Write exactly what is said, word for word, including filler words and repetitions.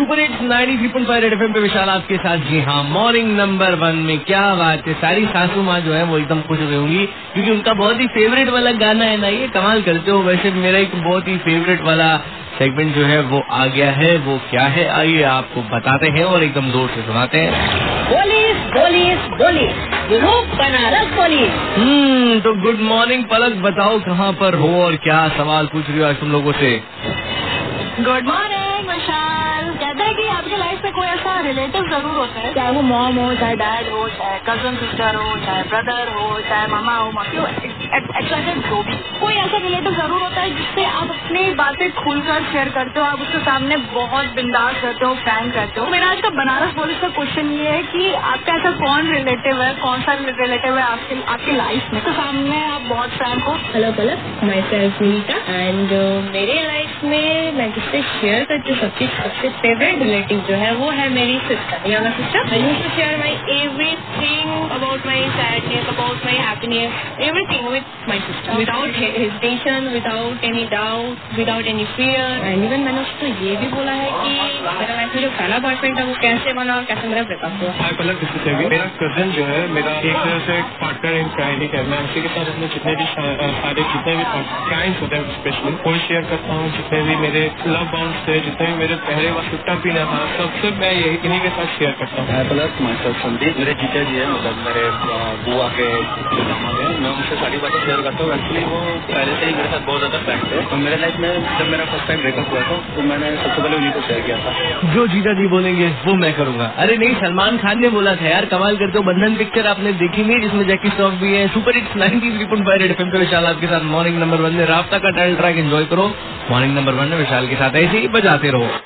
Super hits ninety three point five red FM पे विशाल आपके साथ। जी हाँ, मॉर्निंग नंबर वन में क्या बात है, सारी सासू माँ जो है वो एकदम खुश हुई होंगी क्योंकि उनका बहुत ही फेवरेट वाला गाना है ना, ये कमाल करते हो। वैसे मेरा एक बहुत ही फेवरेट वाला सेगमेंट जो है वो आ गया है, वो क्या है आइए आपको बताते हैं और एकदम जोर से सुनाते हैं। Police police police Banaras police. Hmm तो गुड मॉर्निंग पलक, बताओ कहाँ पर हो और क्या सवाल पूछ रही हो आज तुम लोगों से। Good morning Vishal. कहते हैं कि आपके लाइफ में कोई ऐसा रिलेटिव जरूर होता है, चाहे वो मॉम हो, चाहे डैड हो, चाहे कजन सिस्टर हो, चाहे ब्रदर हो, चाहे मामा हो, मम्मी हो, एक्सेट्रा जो भी, कोई ऐसा रिलेटिव जरूर होता है जिससे आप अपनी बातें खुलकर शेयर करते हो, आप उसके सामने बहुत बिंदास करते हो, फ्रैंक करते हो। मेरा आज का बनारस पुलिस का क्वेश्चन ये है कि आपका ऐसा कौन रिलेटिव है, कौन सा रिलेटिव है आपके आपकी लाइफ में, तो सामने आप बहुत फ्रैंक हो। Hello Palak, myself Neeta and मेरे लाइफ में मैं जिससे शेयर करती हूँ सबसे सबसे फेवरेट रिलेटिव जो है वो है मेरी sister, younger sister. I used to share my everything about my sadness, about my happiness, everything with my sister without hesitation, without any doubt, without any fear. And even मैंने उसको ये भी बोला है कि मेरा लाइफ में जो पहला बॉयफ्रेंड था वो कैसे बना और कैसे मेरा ब्रेकअप हुआ। हाय पलक, दिस इज मेरा कजन जो है मेरा एक तरह से पार्टनर इन क्राइम ही करना है। उसी के साथ अपने जितने भी सारे जितने भी क्राइम्स होते हैं स्पेशली वो शेयर करता हूँ। जितने भी मेरे लव बाउंड्स थे, जितने भी मेरे पहले वक्त छुट्टा पीना था, सबसे मैं यही इन्हीं के साथ शेयर करता हूँ। Hi Palak, myself Sandeep. मेरे जीजा जी है, मतलब मेरे बुआ के दामाद हैं, मैं उनसे सारी बातें शेयर करता हूँ। एक्चुअली वो पहले से ही मेरे साथ बहुत ज्यादा फ्रेंड थे। तो मेरे लाइफ में जब मेरा फर्स्ट टाइम ब्रेकअप हुआ था तो मैंने सबसे पहले उन्हीं को शेयर किया था। जो जीजा जी बोलेंगे वो मैं करूंगा। अरे नहीं, सलमान खान ने बोला था यार, कमाल करते हो। बंधन पिक्चर आपने देखी नहीं जिसमें जैकी श्रॉफ भी है। Super hits ninety three point five red FM पे विशाल आपके साथ मॉर्निंग नंबर वन में राफ्ता का टाइटल ट्रैक एंजॉय करो। मॉर्निंग नंबर वन में विशाल के साथ ऐसे ही बजाते रहो।